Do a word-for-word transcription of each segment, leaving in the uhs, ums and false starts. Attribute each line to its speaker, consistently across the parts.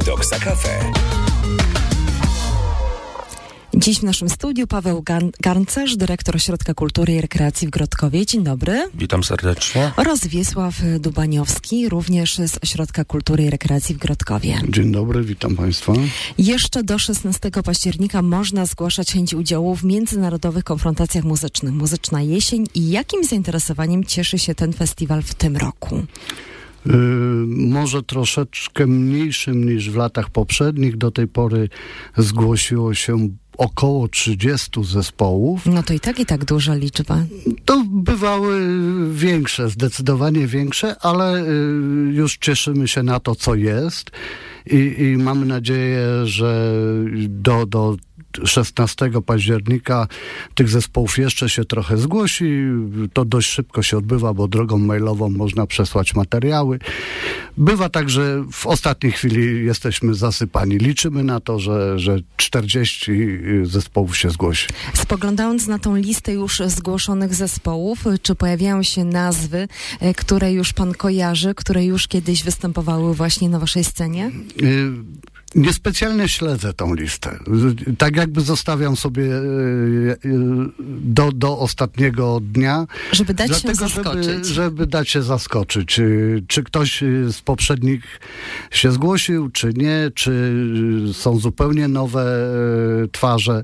Speaker 1: Doksa Cafe.
Speaker 2: Dziś w naszym studiu Paweł Gan- Garncarz, dyrektor Ośrodka Kultury i Rekreacji w Grodkowie. Dzień dobry.
Speaker 3: Witam serdecznie.
Speaker 2: Oraz Wiesław Dubaniowski, również z Ośrodka Kultury i Rekreacji w Grodkowie.
Speaker 4: Dzień dobry, witam Państwa.
Speaker 2: Jeszcze do szesnastego października można zgłaszać chęć udziału w międzynarodowych konfrontacjach muzycznych. Muzyczna jesień. I jakim zainteresowaniem cieszy się ten festiwal w tym roku?
Speaker 4: Yy, może troszeczkę mniejszym niż w latach poprzednich. Do tej pory zgłosiło się około trzydziestu zespołów.
Speaker 2: No to i tak, i tak duża liczba.
Speaker 4: To bywały większe, zdecydowanie większe, ale yy, już cieszymy się na to, co jest i, i mamy nadzieję, że do, do szesnastego października tych zespołów jeszcze się trochę zgłosi. To dość szybko się odbywa, bo drogą mailową można przesłać materiały. Bywa tak, że w ostatniej chwili jesteśmy zasypani. Liczymy na to, że, że czterdzieści zespołów się zgłosi.
Speaker 2: Spoglądając na tą listę już zgłoszonych zespołów, czy pojawiają się nazwy, które już pan kojarzy, które już kiedyś występowały właśnie na waszej scenie?
Speaker 4: Y- Niespecjalnie śledzę tą listę. Tak jakby zostawiam sobie do, do ostatniego dnia.
Speaker 2: Żeby dać
Speaker 4: dlatego,
Speaker 2: się zaskoczyć.
Speaker 4: Żeby, żeby dać się zaskoczyć. Czy ktoś z poprzednich się zgłosił, czy nie, czy są zupełnie nowe twarze.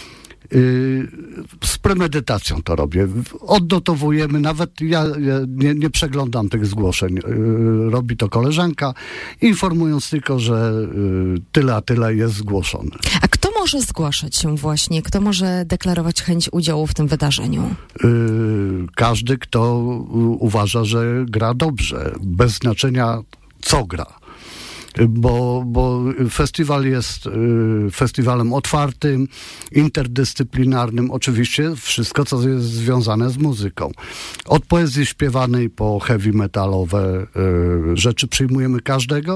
Speaker 4: Z premedytacją to robię. Odnotowujemy, nawet ja, ja nie, nie przeglądam tych zgłoszeń. Robi to koleżanka, informując tylko, że tyle a tyle jest zgłoszone.
Speaker 2: A kto może zgłaszać się właśnie? Kto może deklarować chęć udziału w tym wydarzeniu?
Speaker 4: Każdy, kto uważa, że gra dobrze, bez znaczenia co gra. Bo, bo festiwal jest y, festiwalem otwartym, interdyscyplinarnym. Oczywiście wszystko, co jest związane z muzyką. Od poezji śpiewanej po heavy metalowe y, rzeczy przyjmujemy każdego.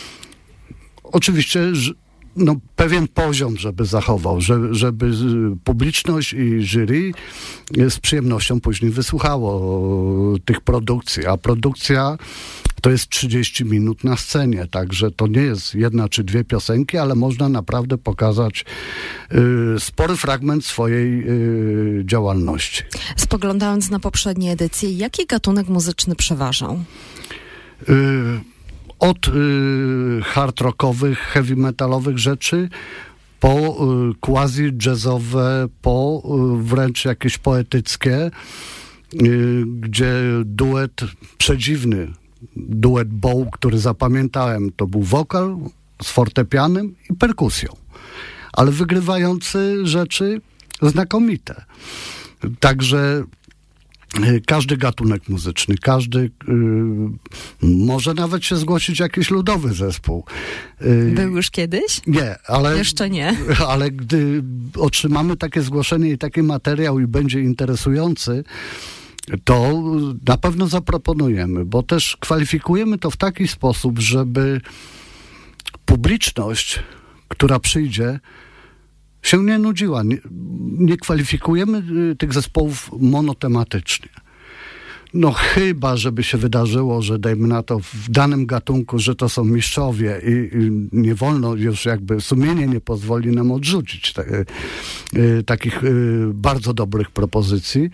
Speaker 4: Oczywiście ż, no, pewien poziom, żeby zachował, że, żeby publiczność i jury z przyjemnością później wysłuchało tych produkcji. A produkcja to jest trzydzieści minut na scenie, także to nie jest jedna czy dwie piosenki, ale można naprawdę pokazać y, spory fragment swojej y, działalności.
Speaker 2: Spoglądając na poprzednie edycje, jaki gatunek muzyczny przeważał?
Speaker 4: Y, od y, hard rockowych, heavy metalowych rzeczy, po y, quasi-jazzowe, po y, wręcz jakieś poetyckie, y, gdzie duet przedziwny, duet Bow, który zapamiętałem, to był wokal z fortepianem i perkusją, ale wygrywający rzeczy znakomite. Także y, każdy gatunek muzyczny, każdy y, może nawet się zgłosić jakiś ludowy zespół.
Speaker 2: Y, Był już kiedyś?
Speaker 4: Nie, ale...
Speaker 2: Jeszcze nie.
Speaker 4: Ale gdy otrzymamy takie zgłoszenie i taki materiał i będzie interesujący, to na pewno zaproponujemy, bo też kwalifikujemy to w taki sposób, żeby publiczność, która przyjdzie, się nie nudziła. Nie, nie kwalifikujemy tych zespołów monotematycznie. No chyba, żeby się wydarzyło, że dajmy na to w danym gatunku, że to są mistrzowie i, i nie wolno już jakby, sumienie nie pozwoli nam odrzucić te, y, takich y, bardzo dobrych propozycji.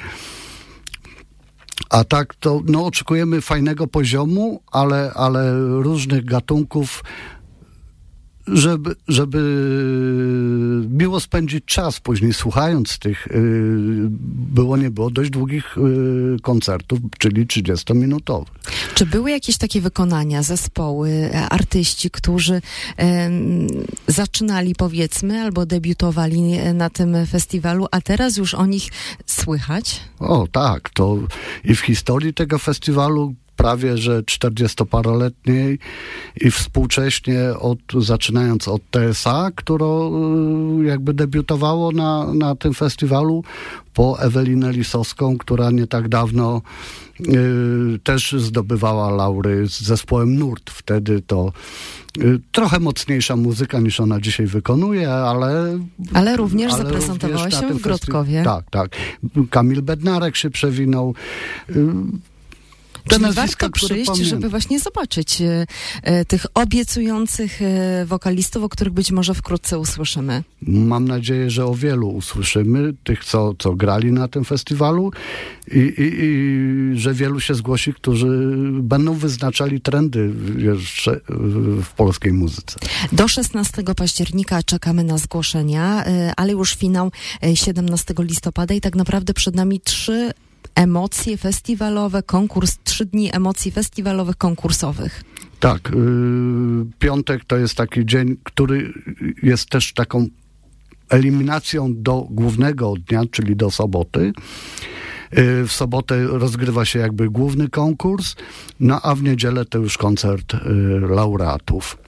Speaker 4: A tak to, no oczekujemy fajnego poziomu, ale, ale różnych gatunków, żeby, żeby miło spędzić czas później słuchając tych, yy, było nie było, dość długich yy, koncertów, czyli trzydziestominutowych.
Speaker 2: Czy były jakieś takie wykonania, zespoły, artyści, którzy e, zaczynali powiedzmy, albo debiutowali na tym festiwalu, a teraz już o nich słychać?
Speaker 4: O tak, to i w historii tego festiwalu prawie że czterdziestoparoletniej i współcześnie od, zaczynając od T S A, które jakby debiutowało na, na tym festiwalu, po Ewelinę Lisowską, która nie tak dawno y, też zdobywała laury z zespołem Nurt. Wtedy to y, trochę mocniejsza muzyka niż ona dzisiaj wykonuje, ale...
Speaker 2: Ale również
Speaker 4: ale
Speaker 2: zaprezentowała
Speaker 4: również
Speaker 2: się w Grodkowie.
Speaker 4: Festi- tak, tak. Kamil Bednarek się przewinął. Y, Te
Speaker 2: Czyli warto przyjść, żeby właśnie zobaczyć e, e, tych obiecujących e, wokalistów, o których być może wkrótce usłyszymy.
Speaker 4: Mam nadzieję, że o wielu usłyszymy, tych, co, co grali na tym festiwalu i, i, i że wielu się zgłosi, którzy będą wyznaczali trendy jeszcze w polskiej muzyce.
Speaker 2: Do szesnastego października czekamy na zgłoszenia, e, ale już finał e, siedemnastego listopada i tak naprawdę przed nami trzy emocje festiwalowe, konkurs, trzy dni emocji festiwalowych, konkursowych.
Speaker 4: Tak. Yy, piątek to jest taki dzień, który jest też taką eliminacją do głównego dnia, czyli do soboty. Yy, w sobotę rozgrywa się jakby główny konkurs, no a w niedzielę to już koncert yy, laureatów.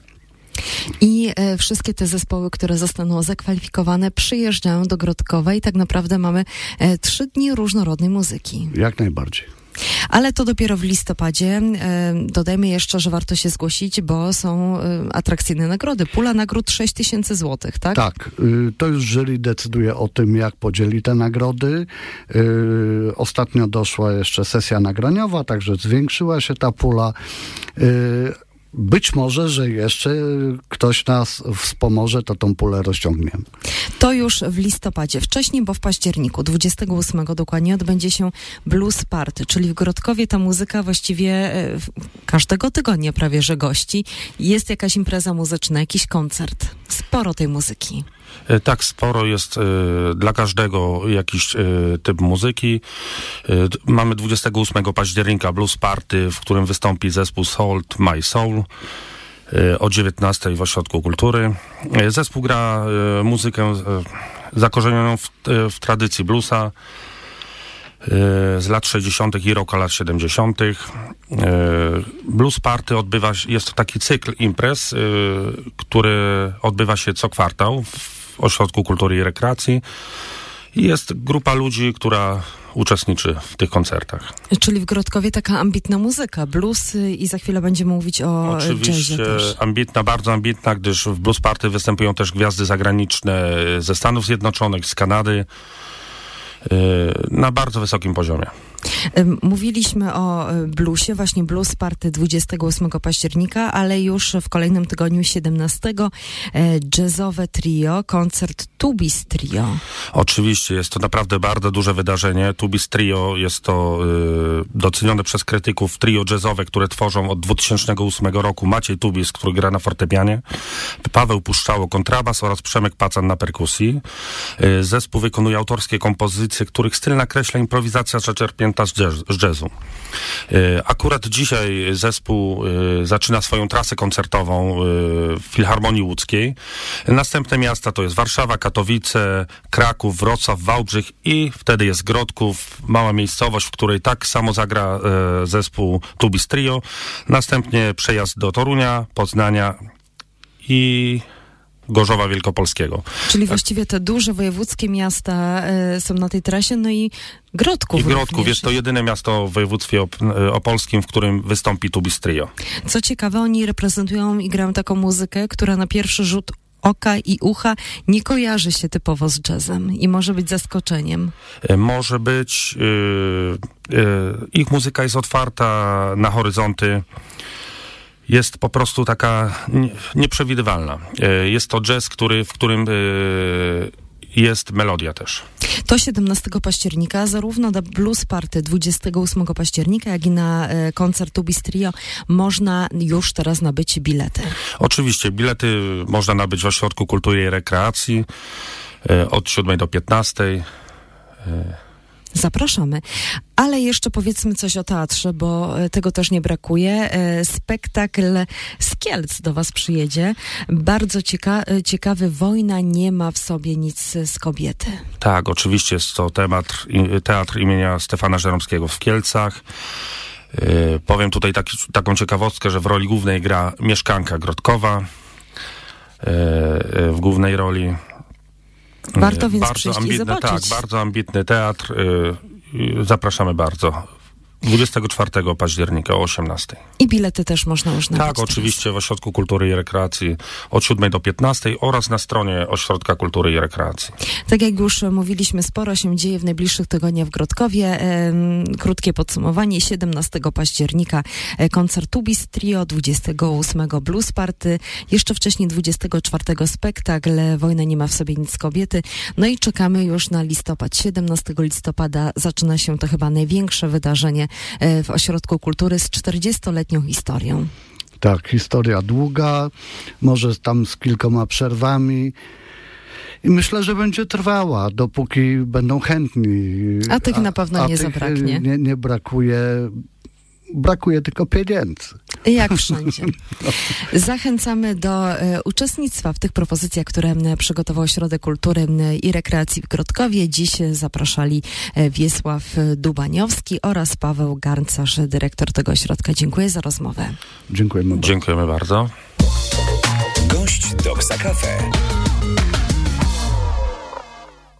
Speaker 2: I e, wszystkie te zespoły, które zostaną zakwalifikowane, przyjeżdżają do Grodkowa i tak naprawdę mamy e, trzy dni różnorodnej muzyki.
Speaker 4: Jak najbardziej.
Speaker 2: Ale to dopiero w listopadzie. E, dodajmy jeszcze, że warto się zgłosić, bo są e, atrakcyjne nagrody. Pula nagród sześć tysięcy złotych, tak?
Speaker 4: Tak. Y, to już jury decyduje o tym, jak podzieli te nagrody. Y, ostatnio doszła jeszcze sesja nagraniowa, także zwiększyła się ta pula. Y, Być może, że jeszcze ktoś nas wspomoże, to tą pulę rozciągniemy.
Speaker 2: To już w listopadzie. Wcześniej, bo w październiku, dwudziestego ósmego dokładnie, odbędzie się Blues Party, czyli w Grodkowie ta muzyka właściwie e, każdego tygodnia prawie, że gości. Jest jakaś impreza muzyczna, jakiś koncert. Sporo tej muzyki.
Speaker 1: Tak, sporo jest y, dla każdego jakiś y, typ muzyki. Y, mamy dwudziestego ósmego października Blues Party, w którym wystąpi zespół Salt My Soul y, o dziewiętnastej w Ośrodku Kultury. Y, zespół gra y, muzykę y, zakorzenioną w, y, w tradycji bluesa y, z lat sześćdziesiątych i rocka lat siedemdziesiątych. Y, Blues Party odbywa się, jest to taki cykl imprez, y, który odbywa się co kwartał w Ośrodku Kultury i Rekreacji. I jest grupa ludzi, która uczestniczy w tych koncertach.
Speaker 2: Czyli w Grodkowie taka ambitna muzyka, blues i za chwilę będziemy mówić o
Speaker 1: Oczywiście
Speaker 2: jazzie też.
Speaker 1: ambitna, bardzo ambitna, gdyż w Blues Party występują też gwiazdy zagraniczne ze Stanów Zjednoczonych, z Kanady, na bardzo wysokim poziomie.
Speaker 2: Mówiliśmy o bluesie, właśnie Blues Party dwudziestego ósmego października, ale już w kolejnym tygodniu siedemnastego jazzowe trio, koncert Tubis Trio.
Speaker 1: Oczywiście, jest to naprawdę bardzo duże wydarzenie. Tubis Trio jest to y, docenione przez krytyków trio jazzowe, które tworzą od dwutysięcznego ósmego roku Maciej Tubis, który gra na fortepianie, Paweł Puszczało kontrabas oraz Przemek Pacan na perkusji. Y, zespół wykonuje autorskie kompozycje, których styl nakreśla improwizacja zaczerpnięta z, jazz, z jazzu. Y, akurat dzisiaj zespół y, zaczyna swoją trasę koncertową y, w Filharmonii Łódzkiej. Następne miasta to jest Warszawa, Katowice, Kraków, Wrocław, Wałbrzych i wtedy jest Grodków, mała miejscowość, w której tak samo zagra y, zespół Tubis Trio. Następnie przejazd do Torunia, Poznania i Gorzowa Wielkopolskiego.
Speaker 2: Czyli właściwie te duże wojewódzkie miasta y, są na tej trasie, no i Grodków.
Speaker 1: I Grodków jest to jedyne miasto w województwie op- opolskim, w którym wystąpi Tubis Trio.
Speaker 2: Co ciekawe, oni reprezentują i grają taką muzykę, która na pierwszy rzut oka i ucha nie kojarzy się typowo z jazzem i może być zaskoczeniem.
Speaker 1: Może być. Yy, yy, ich muzyka jest otwarta na horyzonty. Jest po prostu taka nie, nieprzewidywalna. Yy, jest to jazz, który, w którym yy, jest melodia też.
Speaker 2: To siedemnastego października, zarówno na Blues Party dwudziestego ósmego października, jak i na e, koncert Tubis Trio można już teraz nabyć bilety.
Speaker 1: Oczywiście, bilety można nabyć w Ośrodku Kultury i Rekreacji e, od siódmej do piętnastej. E,
Speaker 2: Zapraszamy. Ale jeszcze powiedzmy coś o teatrze, bo tego też nie brakuje. Spektakl z Kielc do was przyjedzie. Bardzo cieka- ciekawy. Wojna nie ma w sobie nic z kobiety.
Speaker 1: Tak, oczywiście jest to teatr, teatr imienia Stefana Żeromskiego w Kielcach. Yy, powiem tutaj taki, taką ciekawostkę, że w roli głównej gra mieszkanka Grodkowa. Yy, yy, w głównej roli.
Speaker 2: Warto więc
Speaker 1: bardzo
Speaker 2: przyjść
Speaker 1: ambitny,
Speaker 2: i zobaczyć.
Speaker 1: Tak, bardzo ambitny teatr. Yy, zapraszamy bardzo. dwudziestego czwartego października o osiemnastej.
Speaker 2: I bilety też można już nabyć.
Speaker 1: Tak, oczywiście w Ośrodku Kultury i Rekreacji od siódmej do piętnastej oraz na stronie Ośrodka Kultury i Rekreacji.
Speaker 2: Tak jak już mówiliśmy, sporo się dzieje w najbliższych tygodniach w Grodkowie. Krótkie podsumowanie. siedemnastego października koncert Tubis Trio, dwudziestego ósmego Blues Party, jeszcze wcześniej dwudziestego czwartego spektakl Wojna nie ma w sobie nic kobiety. No i czekamy już na listopad. siedemnastego listopada zaczyna się to chyba największe wydarzenie w Ośrodku Kultury z czterdziestoletnią historią.
Speaker 4: Tak, historia długa, może tam z kilkoma przerwami. I myślę, że będzie trwała, dopóki będą chętni.
Speaker 2: A tych na pewno
Speaker 4: a, a
Speaker 2: nie
Speaker 4: tych
Speaker 2: zabraknie.
Speaker 4: Nie, nie brakuje. Brakuje tylko pieniędzy.
Speaker 2: Jak wszędzie. Zachęcamy do e, uczestnictwa w tych propozycjach, które m, przygotował Ośrodek Kultury m, i Rekreacji w Grodkowie. Dziś zapraszali e, Wiesław Dubaniowski oraz Paweł Garncarz, dyrektor tego ośrodka. Dziękuję za rozmowę.
Speaker 4: Dziękujemy bardzo.
Speaker 1: Dziękujemy bardzo.
Speaker 3: Gość Doksa Cafe.